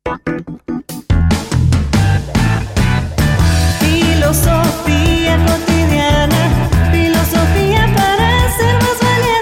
Filosofía cotidiana, filosofía para ser más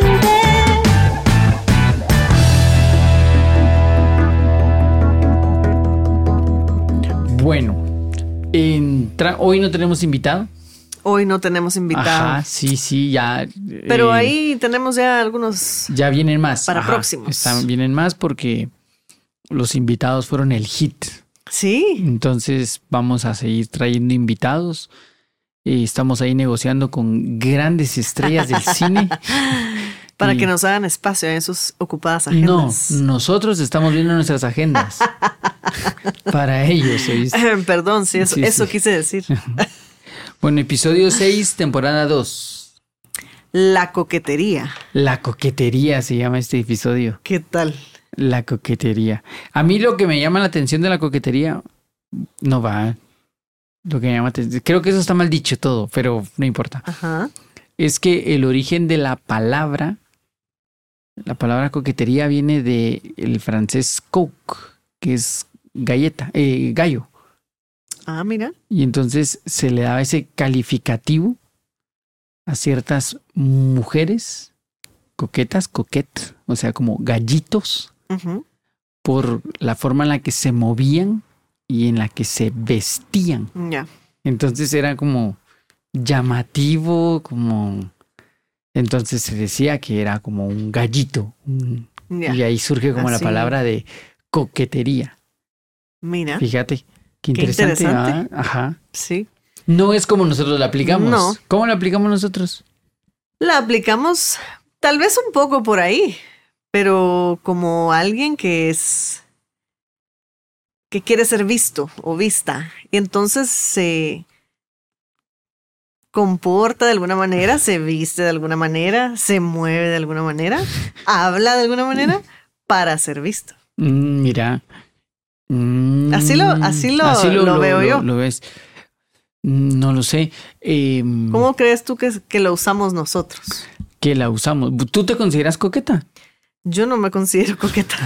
valiente. Bueno, hoy no tenemos invitado. Hoy no tenemos invitado. Ajá, sí, ya. Pero ahí tenemos ya algunos. Ya vienen más. Para próximos. Vienen más porque los invitados fueron el hit. Sí. Entonces vamos a seguir trayendo invitados. Estamos ahí negociando con grandes estrellas del cine. Para que nos hagan espacio en sus ocupadas agendas. No, nosotros estamos viendo nuestras agendas. Para ellos, ¿oíste? Perdón, sí, eso quise decir. Bueno, episodio 6, temporada 2. La coquetería. La coquetería se llama este episodio. ¿Qué tal? La coquetería. A mí lo que me llama la atención de la coquetería no va. Lo que me llama la atención, creo que eso está mal dicho todo, pero no importa. Ajá. Es que el origen de la palabra coquetería viene del francés coque, que es galleta, gallo. Ah, mira. Y entonces se le daba ese calificativo a ciertas mujeres coquetas, coquette, o sea, como gallitos, por la forma en la que se movían y en la que se vestían. Ya. Entonces era como llamativo, como... Entonces se decía que era como un gallito. Y ahí surge como la palabra de coquetería. Mira. Fíjate. Qué interesante. ¿Ah? Ajá. Sí. No es como nosotros la aplicamos. No. ¿Cómo la aplicamos nosotros? La aplicamos tal vez un poco por ahí, pero como alguien que quiere ser visto o vista. Y entonces se comporta de alguna manera, se viste de alguna manera, se mueve de alguna manera, habla de alguna manera para ser visto. Mira. Así lo veo yo. ¿Lo ves? No lo sé. ¿Cómo crees tú que lo usamos nosotros? Que la usamos. ¿Tú te consideras coqueta? Yo no me considero coqueta.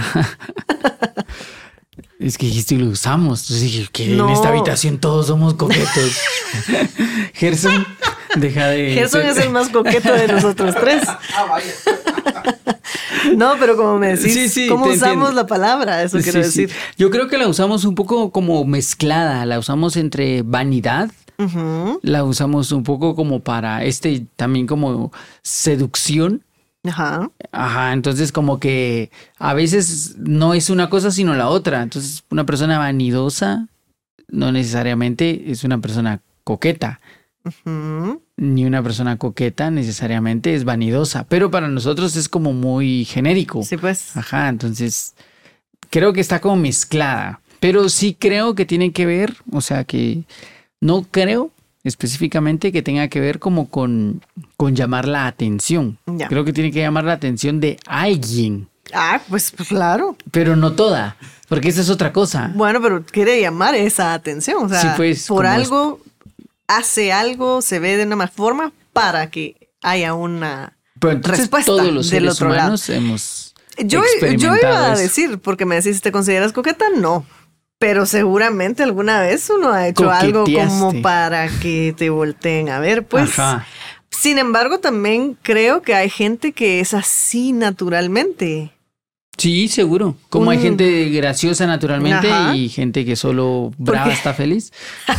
Es que dijiste lo usamos. Entonces dije que en esta habitación todos somos coquetos. Gerson, deja de... Gerson es el más coqueto de nosotros tres. Vaya. No, pero como me decís, sí, ¿cómo usamos entiendo la palabra? Eso quiero decir. Sí. Yo creo que la usamos un poco como mezclada. La usamos entre vanidad. La usamos un poco como para también como seducción. Ajá, entonces como que a veces no es una cosa sino la otra. Entonces una persona vanidosa no necesariamente es una persona coqueta. Ni una persona coqueta necesariamente es vanidosa, pero para nosotros es como muy genérico. Sí, pues. Ajá, entonces creo que está como mezclada, pero sí creo que tiene que ver, o sea que no creo específicamente que tenga que ver como con llamar la atención. Ya. Creo que tiene que llamar la atención de alguien. Ah, pues claro. Pero no toda, porque esa es otra cosa. Bueno, pero quiere llamar esa atención, o sea, sí, pues, por algo hace algo, se ve de una más forma para que haya una respuesta todos los del seres otro humanos lado. hemos Yo iba a decir, porque me decís, ¿te consideras coqueta? No. Pero seguramente alguna vez uno ha hecho algo como para que te volteen a ver, pues. Ajá. Sin embargo, también creo que hay gente que es así naturalmente. Sí, seguro. Como hay gente graciosa naturalmente. Ajá. Y gente que solo brava está feliz.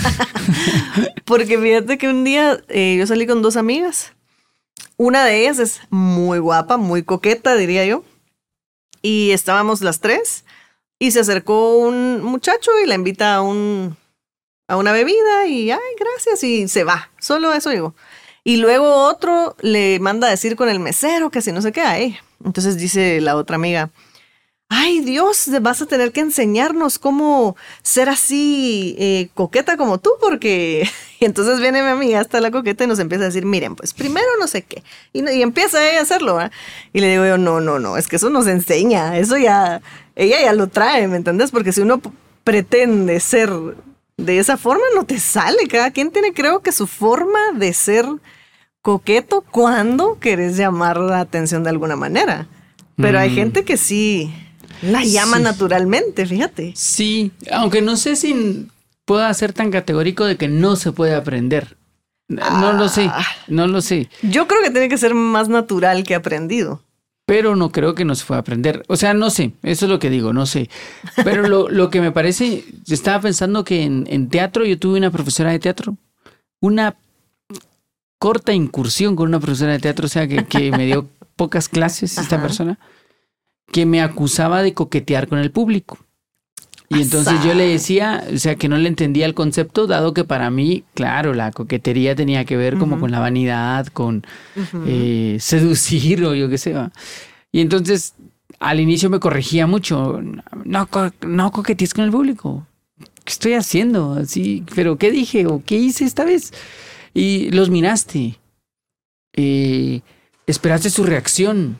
Porque fíjate que un día yo salí con dos amigas. Una de ellas es muy guapa, muy coqueta, diría yo. Y estábamos las tres. Y se acercó un muchacho y la invita a una bebida. Y, ay, gracias. Y se va. Solo eso digo. Y luego otro le manda a decir con el mesero que si no se queda ahí. Entonces dice la otra amiga, ay Dios, vas a tener que enseñarnos cómo ser así coqueta como tú, porque... Y entonces viene mi amiga hasta la coqueta y nos empieza a decir, miren, pues primero no sé qué. Y empieza ella a hacerlo, ¿verdad? Y le digo yo, no, es que eso nos enseña, eso ya... Ella ya lo trae, ¿me entendés? Porque si uno pretende ser de esa forma, no te sale. Cada quien tiene, creo que su forma de ser coqueto cuando querés llamar la atención de alguna manera. Pero hay gente que sí La llama naturalmente, fíjate. Sí, aunque no sé si pueda ser tan categórico de que no se puede aprender. No lo sé, no lo sé. Yo creo que tiene que ser más natural que aprendido. Pero no creo que no se pueda aprender. O sea, no sé, eso es lo que digo, no sé. Pero lo que me parece, estaba pensando que en teatro yo tuve una profesora de teatro, una corta incursión con una profesora de teatro, o sea, que me dio pocas clases esta persona, que me acusaba de coquetear con el público. Y entonces yo le decía, o sea, que no le entendía el concepto, dado que para mí, claro, la coquetería tenía que ver como con la vanidad, con seducir o yo qué sé. ¿Va? Y entonces al inicio me corregía mucho, no coquetees con el público. ¿Qué estoy haciendo? Así, ¿pero qué dije o qué hice esta vez? Y los miraste, esperaste su reacción,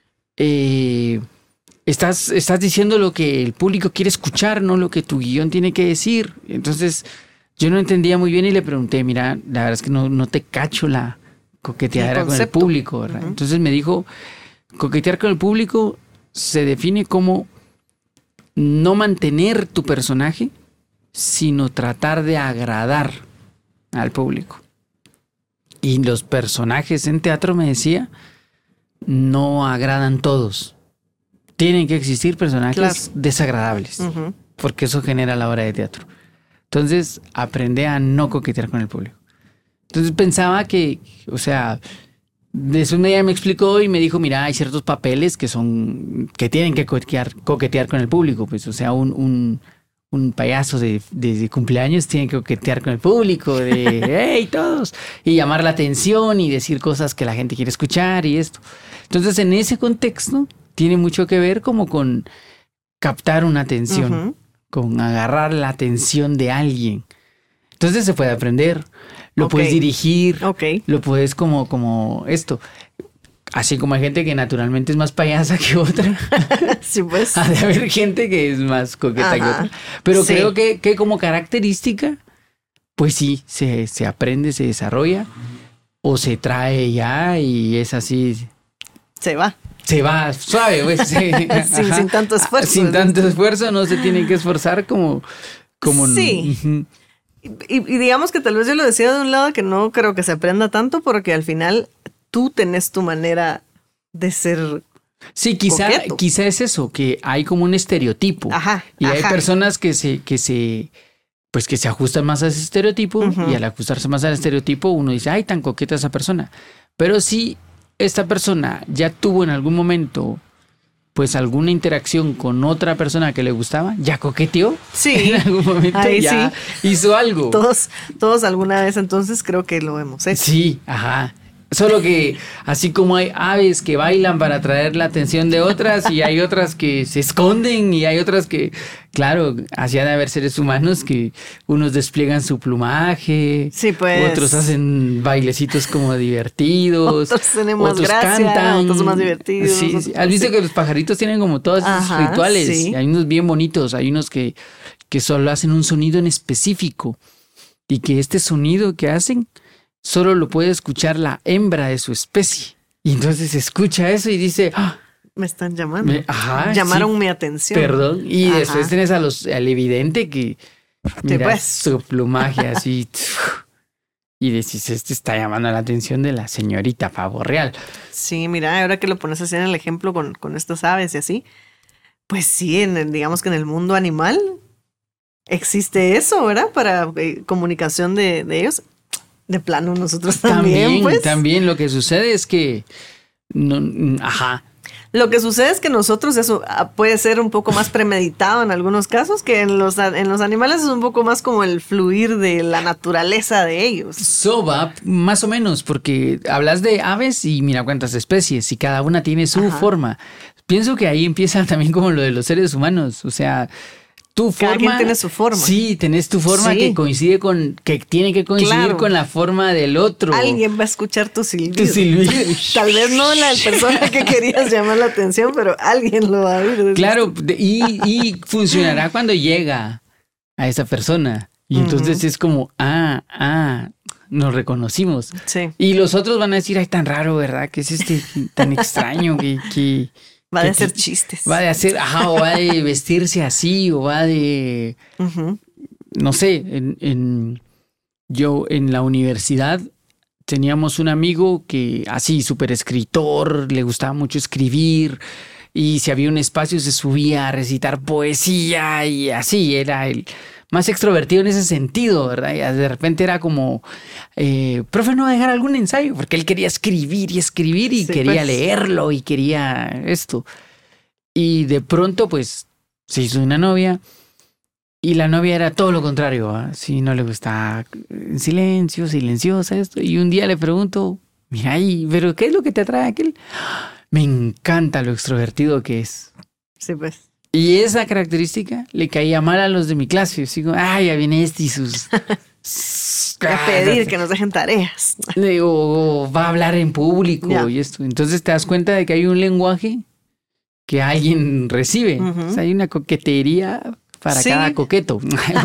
Estás diciendo lo que el público quiere escuchar, no lo que tu guión tiene que decir. Entonces, yo no entendía muy bien y le pregunté, mira, la verdad es que no te cacho la coqueteadera con el público, ¿verdad? Entonces me dijo, coquetear con el público se define como no mantener tu personaje, sino tratar de agradar al público. Y los personajes en teatro, me decía, no agradan todos. Tienen que existir personajes desagradables, porque eso genera la obra de teatro. Entonces, aprende a no coquetear con el público. Entonces pensaba que, o sea, de eso ella me explicó y me dijo, mira, hay ciertos papeles que tienen que coquetear con el público. Pues, o sea, un payaso de cumpleaños tiene que coquetear con el público, de hey, todos, y llamar la atención y decir cosas que la gente quiere escuchar y esto. Entonces, en ese contexto, tiene mucho que ver como con captar una atención, con agarrar la atención de alguien. Entonces se puede aprender, lo puedes dirigir, lo puedes como esto. Así como hay gente que naturalmente es más payasa que otra. Sí, pues. Ha de haber gente que es más coqueta que otra. Pero creo que como característica, pues sí, se aprende, se desarrolla o se trae ya y es así. Se va suave, pues. sin tanto esfuerzo. Sin tanto esfuerzo, no se tiene que esforzar como sí. Y digamos que tal vez yo lo decía de un lado que no creo que se aprenda tanto porque al final tú tenés tu manera de ser. Sí, quizá es eso, que hay como un estereotipo. Y hay personas que se ajustan más a ese estereotipo y al ajustarse más al estereotipo uno dice, ay, tan coqueta esa persona. Pero sí, esta persona ya tuvo en algún momento pues alguna interacción con otra persona que le gustaba, ya coqueteó. Sí. En algún momento ahí ya hizo algo. Todos alguna vez entonces creo que lo hemos hecho. Sí, Solo que así como hay aves que bailan para atraer la atención de otras y hay otras que se esconden y hay otras que, claro, así ha de haber seres humanos que unos despliegan su plumaje, pues. Otros hacen bailecitos como divertidos, otros tenemos gracia, cantan, otros más divertidos. Sí. ¿Has visto que los pajaritos tienen como todos esos rituales? Sí. Hay unos bien bonitos, hay unos que solo hacen un sonido en específico y que este sonido que hacen solo lo puede escuchar la hembra de su especie. Y entonces escucha eso y dice, me están llamando. Llamaron mi atención. Perdón. Y después tenés al evidente que mira su plumaje así. Y decís, este está llamando la atención de la señorita pavo real. Sí, mira, ahora que lo pones así en el ejemplo con estas aves y así, pues sí, digamos que en el mundo animal existe eso, ¿verdad? Para comunicación de ellos. De plano nosotros también, pues. También lo que sucede es que Lo que sucede es que nosotros eso puede ser un poco más premeditado en algunos casos, que en los animales es un poco más como el fluir de la naturaleza de ellos. Va, más o menos, porque hablas de aves y mira cuántas especies y cada una tiene su forma. Pienso que ahí empieza también como lo de los seres humanos, o sea, tu forma. Cada quien tiene su forma. Sí, tenés tu forma que tiene que coincidir con la forma del otro. Alguien va a escuchar tu silbido. Tal vez no la persona que querías llamar la atención, pero alguien lo va a oír. Claro, y funcionará cuando llega a esa persona. Y entonces es como, nos reconocimos. Sí. Y los otros van a decir, ay, tan raro, ¿verdad? ¿Qué es tan extraño que Va de hacer chistes. Va de hacer, o va de vestirse así, o va de... No sé, yo en la universidad teníamos un amigo que así, súper escritor, le gustaba mucho escribir, y si había un espacio se subía a recitar poesía y así, era el más extrovertido en ese sentido, ¿verdad? Y de repente era como, profe, ¿no va a dejar algún ensayo? Porque él quería escribir y quería leerlo y quería esto. Y de pronto, pues, se hizo una novia y la novia era todo lo contrario, ¿verdad? Sí, no le gustaba en silencio, silenciosa, esto. Y un día le pregunto, mira, ¿pero qué es lo que te atrae a aquel? Me encanta lo extrovertido que es. Sí, pues. Y esa característica le caía mal a los de mi clase. Así como, ya viene este y sus... a pedir que nos dejen tareas. O va a hablar en público y esto. Entonces te das cuenta de que hay un lenguaje que alguien recibe. O sea, hay una coquetería para cada coqueto.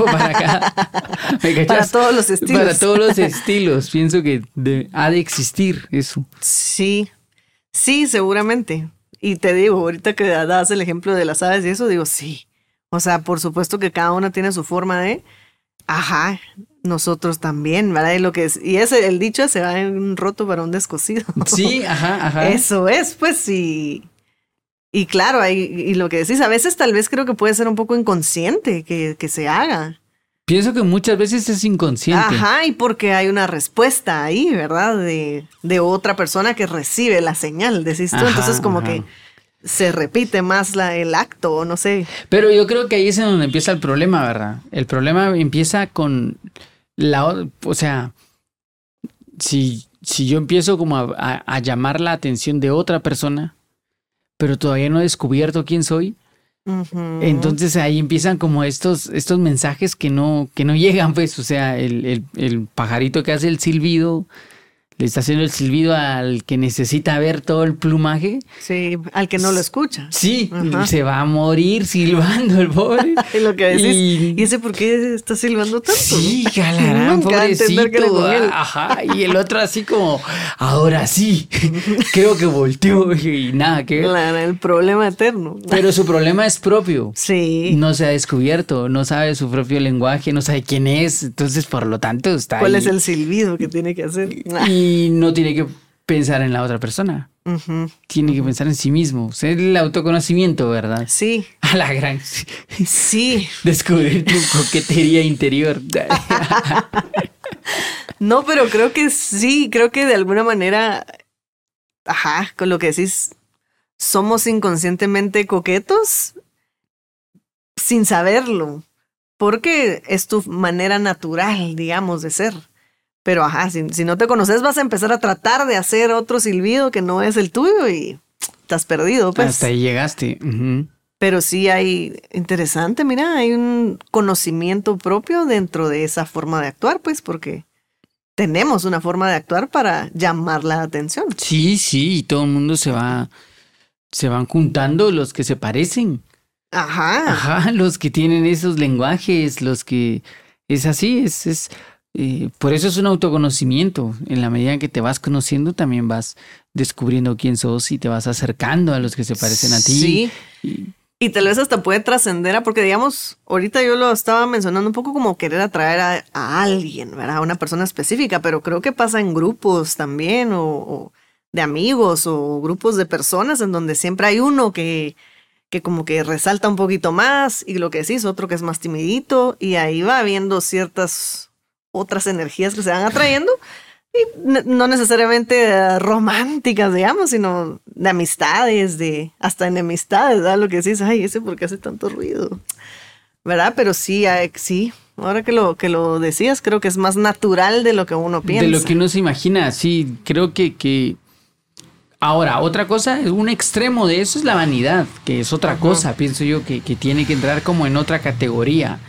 Para todos los estilos. Para todos los estilos. Pienso que ha de existir eso. Sí, seguramente. Y te digo, ahorita que das el ejemplo de las aves y eso, digo, sí. O sea, por supuesto que cada una tiene su forma de... nosotros también, ¿verdad? Y el dicho se va en un roto para un descosido. Sí, Eso es, pues sí. Y claro, y lo que decís, a veces tal vez creo que puede ser un poco inconsciente que se haga. Pienso que muchas veces es inconsciente. Y porque hay una respuesta ahí, ¿verdad? De otra persona que recibe la señal, decís tú. Entonces como que se repite más el acto, no sé. Pero yo creo que ahí es en donde empieza el problema, ¿verdad? El problema empieza con o sea, si yo empiezo como a llamar la atención de otra persona, pero todavía no he descubierto quién soy, entonces ahí empiezan como estos mensajes que no llegan, pues. O sea, el pajarito que hace el silbido le está haciendo el silbido al que necesita ver todo el plumaje. Sí, al que no lo escucha. Sí, se va a morir silbando el pobre. Y lo que decís, ¿y ese por qué está silbando tanto? Sí, galarán, pobrecito. Y el otro así como, ahora sí, creo que volteó y nada que ver. Claro, el problema eterno. Pero su problema es propio. Sí. No se ha descubierto, no sabe su propio lenguaje, no sabe quién es. Entonces, por lo tanto, está ¿Cuál ahí. es el silbido que tiene que hacer? Y no tiene que pensar en la otra persona. Tiene que pensar en sí mismo. O sea, el autoconocimiento, ¿verdad? Sí. A la gran... Sí. Descubrir tu coquetería interior. No, pero creo que sí. Creo que de alguna manera... con lo que decís... Somos inconscientemente coquetos sin saberlo. Porque es tu manera natural, digamos, de ser. Pero si no te conoces, vas a empezar a tratar de hacer otro silbido que no es el tuyo y estás perdido, pues. Hasta ahí llegaste. Pero sí interesante, mira, hay un conocimiento propio dentro de esa forma de actuar, pues, porque tenemos una forma de actuar para llamar la atención. Sí, y todo el mundo se van juntando los que se parecen. Los que tienen esos lenguajes, los que es así, por eso es un autoconocimiento. En la medida en que te vas conociendo, también vas descubriendo quién sos y te vas acercando a los que se parecen a ti. Sí. Y tal vez hasta puede trascender porque, digamos, ahorita yo lo estaba mencionando un poco como querer atraer a alguien, ¿verdad? A una persona específica, pero creo que pasa en grupos también o de amigos o grupos de personas en donde siempre hay uno que como que resalta un poquito más y lo que decís, otro que es más timidito y ahí va habiendo ciertas otras energías que se van atrayendo y no necesariamente románticas, digamos, sino de amistades, hasta enemistades, ¿verdad? Lo que decís, ese por qué hace tanto ruido, ¿verdad? Pero sí, ahora que lo decías, creo que es más natural de lo que uno piensa. De lo que uno se imagina, sí, creo que... Ahora, otra cosa, un extremo de eso es la vanidad, que es otra cosa, pienso yo, que tiene que entrar como en otra categoría.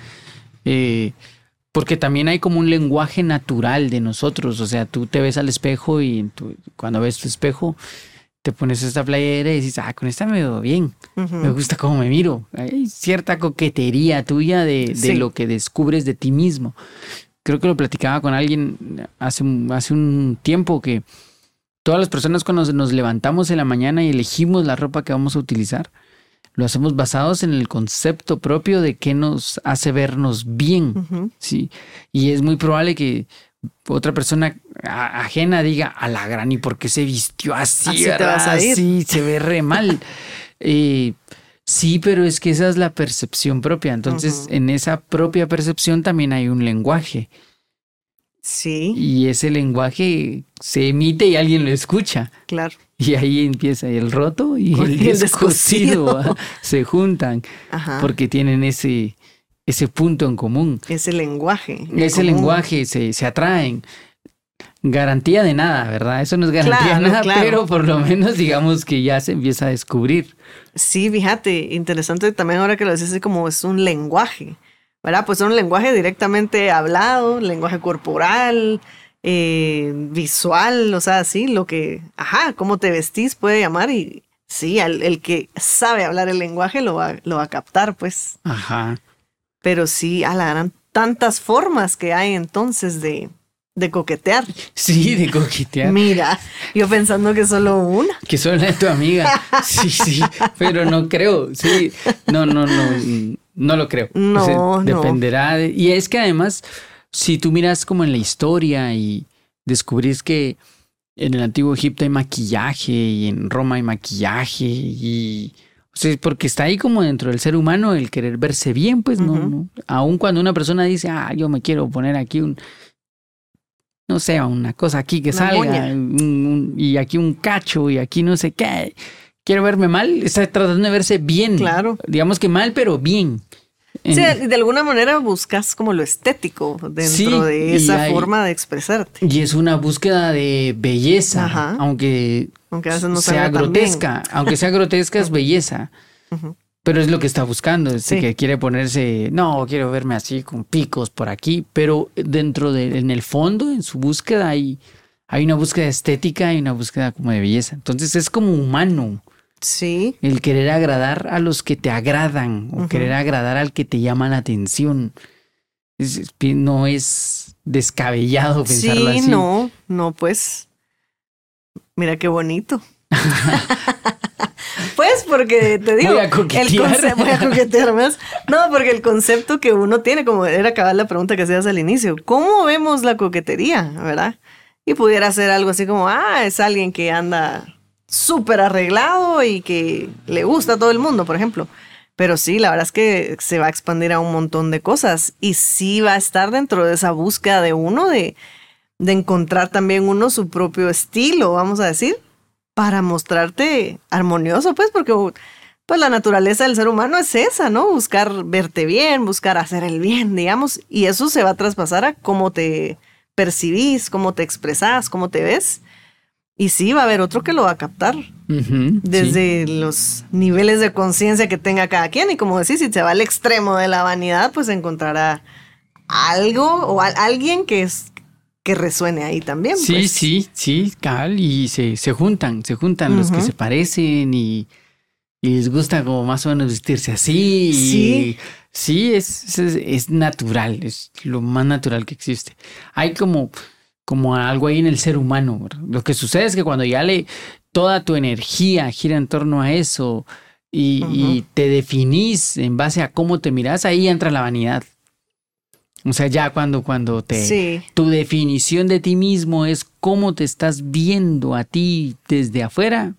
Porque también hay como un lenguaje natural de nosotros. O sea, tú te ves al espejo y cuando ves tu espejo te pones esta playera y dices, con esta me veo bien. Me gusta cómo me miro. Hay cierta coquetería tuya de lo que descubres de ti mismo. Creo que lo platicaba con alguien hace un tiempo que todas las personas cuando nos levantamos en la mañana y elegimos la ropa que vamos a utilizar, lo hacemos basados en el concepto propio de qué nos hace vernos bien, ¿sí? Y es muy probable que otra persona ajena diga, a la gran, ¿y por qué se vistió así? Así te vas a ir. Sí, se ve re mal. Sí, pero es que esa es la percepción propia. Entonces, en esa propia percepción también hay un lenguaje. Sí. Y ese lenguaje se emite y alguien lo escucha. Claro. Y ahí empieza el roto y Con el el descosido. descosido. Se juntan porque tienen ese punto en común. Ese lenguaje. Ese lenguaje se atraen. Garantía de nada, ¿verdad? Eso no es garantía de nada, pero por lo menos digamos que ya se empieza a descubrir. Sí, fíjate, interesante también ahora que lo dices, como es un lenguaje, ¿verdad? Pues es un lenguaje directamente hablado, lenguaje corporal, visual, o sea, sí, lo que, cómo te vestís puede llamar y sí, el que sabe hablar el lenguaje lo va a captar, pues. Ajá. Pero sí, eran tantas formas que hay entonces de coquetear. Sí, de coquetear. Mira, yo pensando que solo una. Que solo es tu amiga. Sí, pero no creo. Sí, no lo creo. No, o sea, no. Dependerá de... Y es que además, si tú miras como en la historia y descubrís que en el antiguo Egipto hay maquillaje y en Roma hay maquillaje y... O sea, porque está ahí como dentro del ser humano el querer verse bien, pues no. Aun cuando una persona dice, yo me quiero poner aquí no sé, una cosa aquí que una salga, y aquí un cacho, y aquí no sé qué. Quiero verme mal, está tratando de verse bien. Claro. Digamos que mal, pero bien. Sí, de alguna manera buscas como lo estético dentro de esa forma de expresarte. Y es una búsqueda de belleza, aunque a veces no sea grotesca. Aunque sea grotesca, es belleza. Pero es lo que está buscando, que quiere ponerse, no, quiero verme así con picos por aquí, pero en el fondo, en su búsqueda, hay una búsqueda estética y una búsqueda como de belleza. Entonces es como humano. Sí. El querer agradar a los que te agradan o querer agradar al que te llama la atención. No es descabellado pensarlo así. Sí, no, pues, mira qué bonito. Pues porque te digo, voy a coquetear más. No, porque el concepto que uno tiene, como era acabar la pregunta que hacías al inicio, ¿cómo vemos la coquetería, verdad? Y pudiera ser algo así como, es alguien que anda súper arreglado y que le gusta a todo el mundo, por ejemplo. Pero sí, la verdad es que se va a expandir a un montón de cosas y sí va a estar dentro de esa búsqueda de uno de encontrar también uno su propio estilo, vamos a decir, para mostrarte armonioso, pues, porque pues la naturaleza del ser humano es esa, ¿no? Buscar verte bien, buscar hacer el bien, digamos, y eso se va a traspasar a cómo te percibís, cómo te expresás, cómo te ves. Y sí, va a haber otro que lo va a captar desde los niveles de conciencia que tenga cada quien. Y como decís, si se va al extremo de la vanidad, pues encontrará algo o alguien que resuene ahí también. Sí, pues. sí, cabal. Y se juntan los que se parecen y les gusta como más o menos vestirse así. Sí. Sí, es natural, es lo más natural que existe. Hay como algo ahí en el ser humano, ¿verdad? Lo que sucede es que cuando ya toda tu energía gira en torno a eso y te definís en base a cómo te mirás, ahí entra la vanidad. O sea, ya cuando tu definición de ti mismo es cómo te estás viendo a ti desde afuera,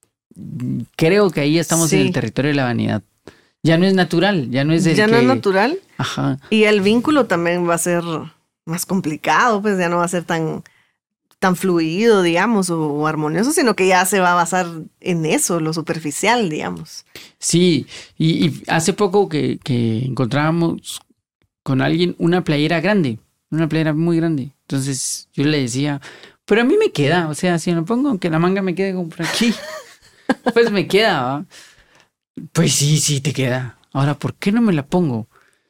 creo que ahí estamos en el territorio de la vanidad. Ya no es natural, ya no es no es natural. Ajá. Y el vínculo también va a ser más complicado, pues ya no va a ser tan fluido, digamos, o armonioso, sino que ya se va a basar en eso, lo superficial, digamos. Sí, y hace poco que encontrábamos con alguien una playera grande, una playera muy grande. Entonces yo le decía, pero a mí me queda, o sea, si me pongo, aunque la manga me quede como por aquí, pues me queda, ¿va? Pues sí te queda. Ahora, ¿por qué no me la pongo?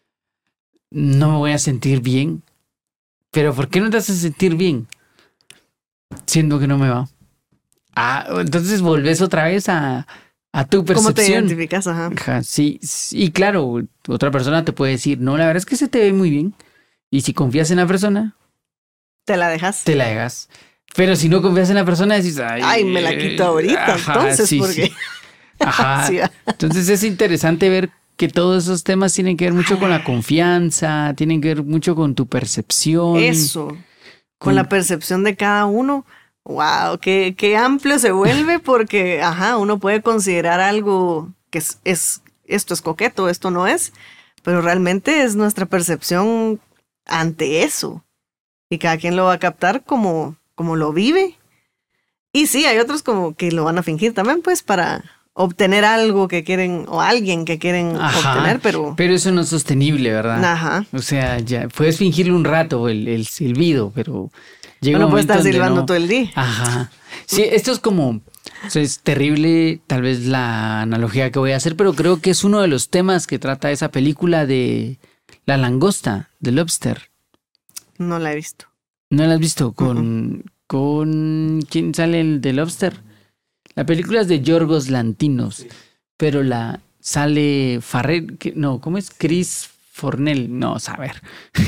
No me voy a sentir bien. Pero ¿por qué no te haces sentir bien? Siendo que no me va. Entonces volvés otra vez a tu percepción. ¿Cómo te identificas? Ajá, sí, y claro, otra persona te puede decir, no, la verdad es que se te ve muy bien. Y si confías en la persona, te la dejas. Te la dejas. Pero si no confías en la persona, decís, ay, me la quito ahorita, ajá, entonces, sí, porque... sí. Ajá. Sí. Entonces es interesante ver que todos esos temas tienen que ver mucho con la confianza, tienen que ver mucho con tu percepción. Eso, con la percepción de cada uno. Wow, qué amplio se vuelve porque, uno puede considerar algo que esto es coqueto, esto no es, pero realmente es nuestra percepción ante eso. Y cada quien lo va a captar como lo vive. Y sí, hay otros como que lo van a fingir también, pues, para obtener algo que quieren o alguien que quieren obtener, pero eso no es sostenible, ¿verdad? Ajá. O sea, ya puedes fingirle un rato el silbido, pero llega no un puede momento estar donde silbando no. todo el día. Ajá. Sí, esto es como, o sea, es terrible tal vez la analogía que voy a hacer, pero creo que es uno de los temas que trata esa película de La langosta, de Lobster. No la he visto. ¿No la has visto? Con ¿quién sale el de Lobster? La película es de Yorgos Lanthimos, pero sale ¿cómo es? Chris Fornell. No, saber.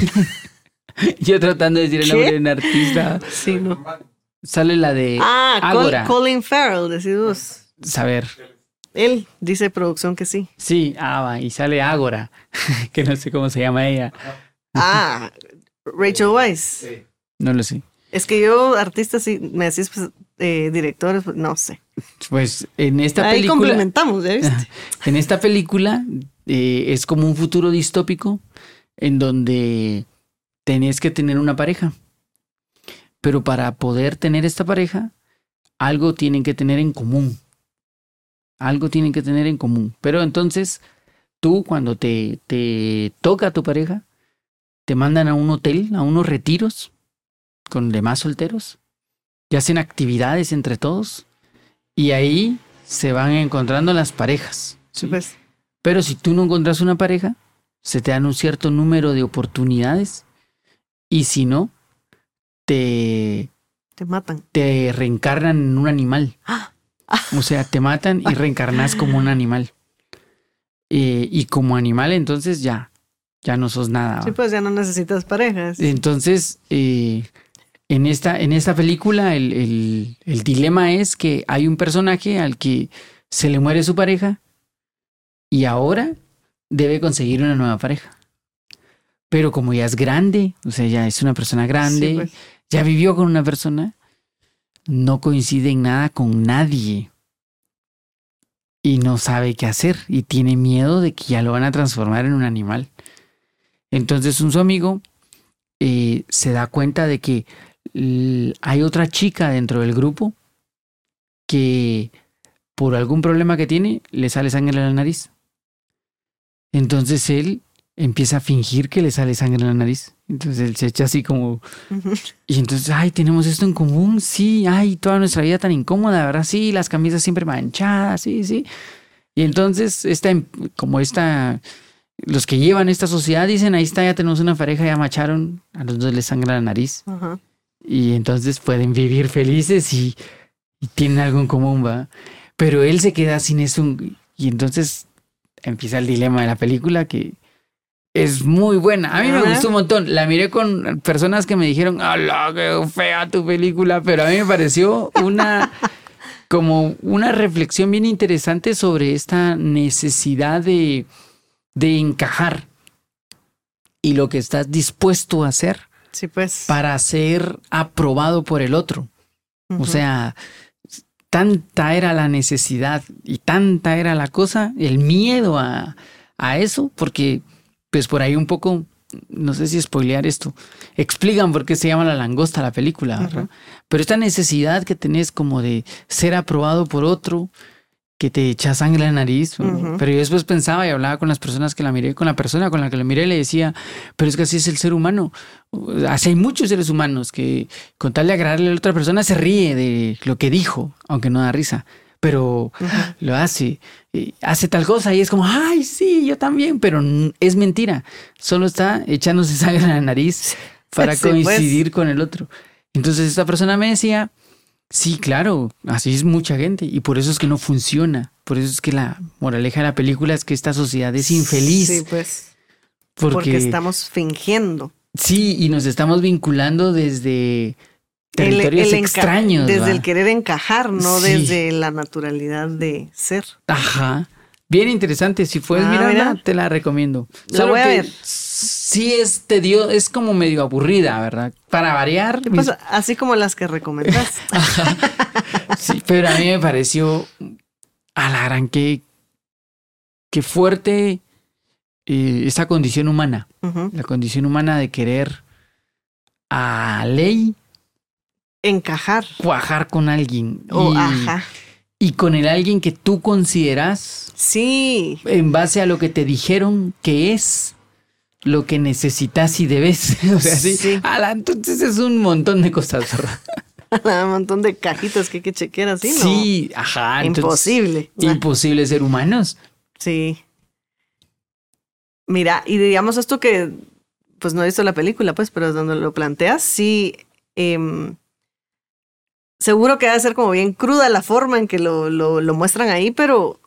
Yo tratando de decir el nombre de un artista. Sí, no. Sale la de Ágora. Colin Farrell, decís vos. Saber. Él dice producción que sí. Sí, y sale Ágora, que no sé cómo se llama ella. Rachel Weisz. No lo sé. Es que yo, artista, sí, me decís pues, directores, pues, no sé. Pues en esta película... Ahí complementamos, ¿ya viste? En esta película es como un futuro distópico en donde tenés que tener una pareja. Pero para poder tener esta pareja, algo tienen que tener en común. Algo tienen que tener en común. Pero entonces, tú cuando te toca a tu pareja, te mandan a un hotel, a unos retiros con demás solteros y hacen actividades entre todos y ahí se van encontrando las parejas. Sí, pues. Pero si tú no encuentras una pareja, se te dan un cierto número de oportunidades y si no, te matan. Te reencarnan en un animal. O sea, te matan y reencarnas como un animal. Y como animal entonces ya no sos nada. Sí, pues ya no necesitas parejas. Entonces, en esta película el dilema es que hay un personaje al que se le muere su pareja y ahora debe conseguir una nueva pareja. Pero como ya es grande, o sea, ya es una persona grande, sí, pues. Ya vivió con una persona, no coincide en nada con nadie y no sabe qué hacer y tiene miedo de que ya lo van a transformar en un animal. Entonces su amigo se da cuenta de que hay otra chica dentro del grupo que por algún problema que tiene le sale sangre en la nariz. Entonces él empieza a fingir que le sale sangre en la nariz. Entonces él se echa así como... Y entonces, tenemos esto en común, sí, toda nuestra vida tan incómoda, ¿verdad? Sí, las camisas siempre manchadas, sí. Y entonces los que llevan esta sociedad dicen, ahí está, ya tenemos una pareja, ya macharon, a los dos les sangra la nariz. Uh-huh. Y entonces pueden vivir felices y tienen algo en común, ¿va? Pero él se queda sin eso y entonces empieza el dilema de la película que es muy buena. A mí me gustó un montón. La miré con personas que me dijeron, ¡hala, qué fea tu película! Pero a mí me pareció como una reflexión bien interesante sobre esta necesidad de encajar y lo que estás dispuesto a hacer para ser aprobado por el otro. Uh-huh. O sea, tanta era la necesidad y tanta era la cosa, el miedo a eso, porque pues por ahí un poco, no sé si spoilear esto, explican por qué se llama La langosta la película, ¿verdad? Uh-huh. Pero esta necesidad que tenés como de ser aprobado por otro, que te echa sangre en la nariz. Uh-huh. Pero yo después pensaba y hablaba con las personas que la miré, con la persona con la que la miré, le decía, pero es que así es el ser humano. Así hay muchos seres humanos que con tal de agradarle a la otra persona se ríe de lo que dijo, aunque no da risa. Pero lo hace tal cosa y es como, ¡ay, sí, yo también! Pero es mentira. Solo está echándose sangre en la nariz para coincidir con el otro. Entonces esta persona me decía, sí, claro, así es mucha gente y por eso es que no funciona. Por eso es que la moraleja de la película es que esta sociedad es infeliz. Sí, pues. Porque estamos fingiendo. Sí, y nos estamos vinculando desde territorios extraños. Desde ¿va? el querer encajar, no Sí. desde la naturalidad de ser. Ajá. Bien interesante. Si puedes mirarla, te la recomiendo. La voy a que ver. sí es tedioso, es como medio aburrida, ¿verdad? Para variar. Pues así como las que recomendás. Sí, pero a mí me pareció a la gran qué fuerte esa condición humana. Ujú. La condición humana de querer a ley Encajar. cuajar con alguien. Ajá. Y con el alguien que tú consideras Sí. en base a lo que te dijeron que es lo que necesitas y debes. O sea, sí. Sí. Entonces es un montón de cosas, ¿verdad? Un montón de cajitas que hay que chequear así, ¿no? Sí, ajá. Imposible. Imposible ser humanos. Sí. Mira, y digamos esto que, pues no he visto la película, pues, pero donde lo planteas, sí, seguro que debe ser como bien cruda la forma en que lo muestran ahí, pero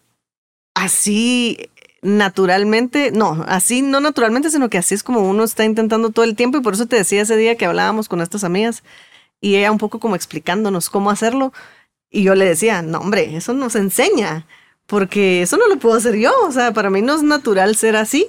así naturalmente, no, así no naturalmente, sino que así es como uno está intentando todo el tiempo, y por eso te decía ese día que hablábamos con estas amigas, y ella un poco como explicándonos cómo hacerlo, y yo le decía, no hombre, eso nos enseña, porque eso no lo puedo hacer yo, o sea, para mí no es natural ser así,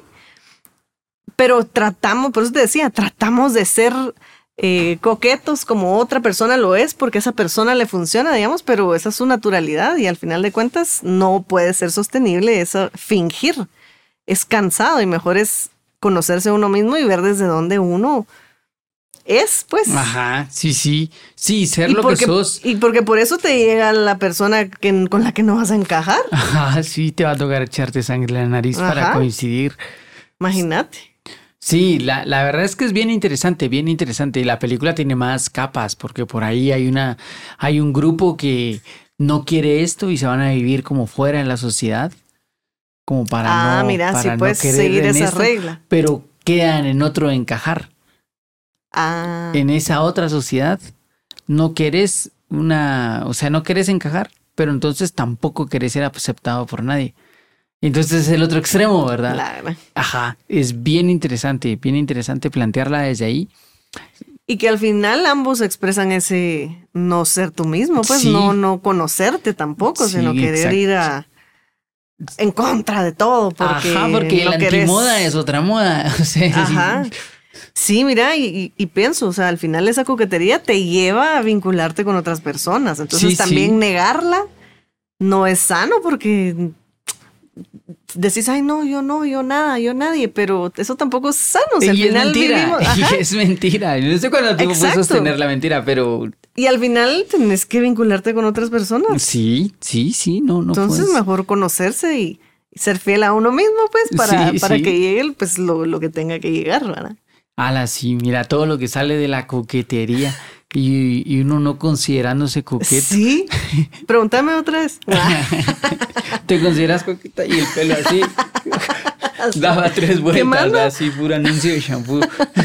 pero tratamos, por eso te decía, tratamos de ser coquetos como otra persona lo es, porque esa persona le funciona, digamos, pero esa es su naturalidad y al final de cuentas no puede ser sostenible eso, fingir. Es cansado y mejor es conocerse a uno mismo y ver desde dónde uno es, pues. Ajá, sí, sí. Sí, ser lo que sos. Y porque por eso te llega la persona con la que no vas a encajar. Ajá, sí, te va a tocar echarte sangre en la nariz para coincidir. Imagínate. Sí, la verdad es que es bien interesante, bien interesante. Y la película tiene más capas, porque por ahí hay un grupo que no quiere esto y se van a vivir como fuera en la sociedad, como para mira, para sí puedes querer seguir en esa esto, regla. pero quedan en otro encajar. Ah, En esa otra sociedad no querés no querés encajar, pero entonces tampoco querés ser aceptado por nadie. Entonces es el otro extremo, ¿verdad? claro. Ajá, es bien interesante plantearla desde ahí. Y que al final ambos expresan ese no ser tú mismo, pues Sí. no conocerte tampoco, Sí, sino querer exacto. ir en contra de todo. Porque Porque no la querés- antimoda es otra moda. O sea, Ajá. Sí, mira, y pienso, o sea, al final esa coquetería te lleva a vincularte con otras personas. Entonces Sí, también sí. negarla no es sano porque decís, ay, no, yo nada, yo nadie, pero eso tampoco es sano. O sea, al Y es final mentira, vivimos, ajá. y es mentira. No sé cuándo tú puedes Exacto. sostener la mentira, pero Y al final tenés que vincularte con otras personas. sí, no Entonces puedes. mejor conocerse y ser fiel a uno mismo, pues, Sí, para sí. que llegue pues, lo que tenga que llegar, ¿verdad? Sí, mira, todo lo que sale de la coquetería y uno no considerándose coqueto. Sí. Pregúntame otra vez. ¿Te consideras coqueta? Y el pelo así. Daba 3 vueltas, Quemando. así, puro anuncio de shampoo.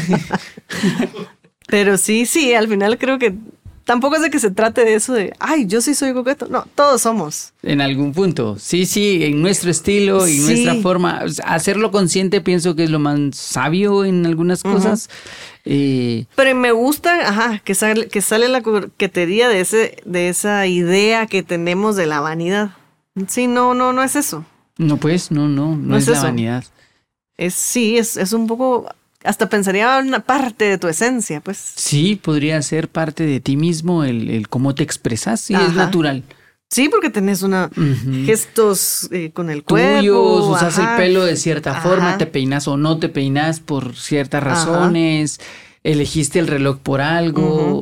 Pero sí, al final creo que tampoco es de que se trate de eso de, ay, yo sí soy coqueto. No, todos somos. En algún punto. Sí, en nuestro estilo y Sí. nuestra forma. O sea, hacerlo consciente pienso que es lo más sabio en algunas cosas. Pero me gusta, que sale la coquetería de esa idea que tenemos de la vanidad. Sí, no es eso. No, pues, no es es la eso. vanidad. Es un poco, hasta pensaría una parte de tu esencia, pues. Sí, podría ser parte de ti mismo el cómo te expresas y es Ajá. natural. Sí, porque tenés Ujú. gestos con el cuerpo. Tuyos, usas ajá. el pelo de cierta Ajá. forma, te peinas o no te peinas por ciertas razones, elegiste el reloj por algo,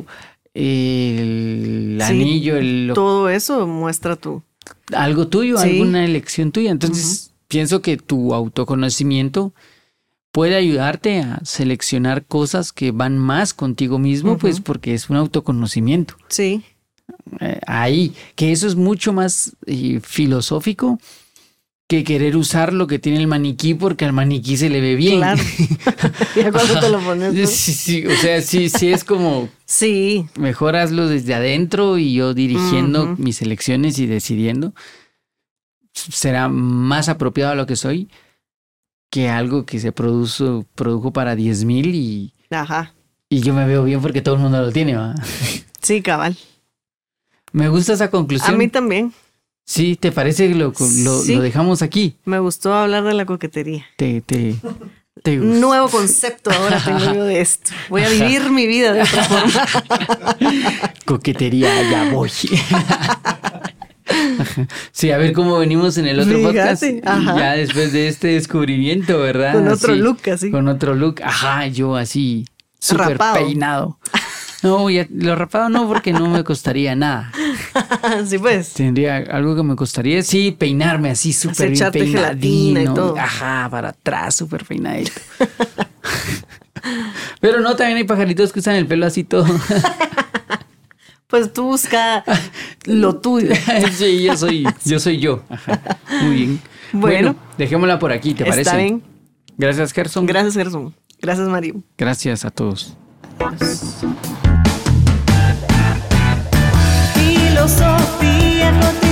el Sí, anillo, todo eso muestra algo tuyo, Sí. alguna elección tuya. Entonces, pienso que tu autoconocimiento puede ayudarte a seleccionar cosas que van más contigo mismo, pues porque es un autoconocimiento. Sí. Ahí, que eso es mucho más filosófico que querer usar lo que tiene el maniquí porque al maniquí se le ve bien. Claro. Ya cuando te lo pones. ¿no? Sí, o sea, sí es como Sí. mejor hazlo desde adentro y yo dirigiendo mis elecciones y decidiendo. Será más apropiado a lo que soy que algo que se produjo para 10,000 Ajá. y yo me veo bien porque todo el mundo lo tiene, ¿va? Sí, cabal. Me gusta esa conclusión. A mí también. Sí, ¿te parece que lo dejamos aquí? Me gustó hablar de la coquetería. ¿Te Un nuevo concepto ahora tengo yo de esto. Voy a vivir mi vida de otra forma. Coquetería, ya voy. Sí, a ver cómo venimos en el otro podcast. Ya después de este descubrimiento, ¿verdad? Con otro look, así. Con otro look. Ajá, yo así, súper peinado. No, ya, lo rapado no, porque no me costaría nada. Sí, pues. Tendría algo que me costaría, sí, peinarme así súper bien peinadino. Y todo. Ajá, para atrás, súper peinadito. Pero no, también hay pajaritos que usan el pelo así todo. Pues tú busca lo tuyo. Sí, yo soy yo. Ajá. Muy bien. Bueno, dejémosla por aquí, ¿te parece? Está bien. Gracias, Gerson. Gracias, Gerson. Gracias, Mario. Gracias a todos. Filosofía cotidiana.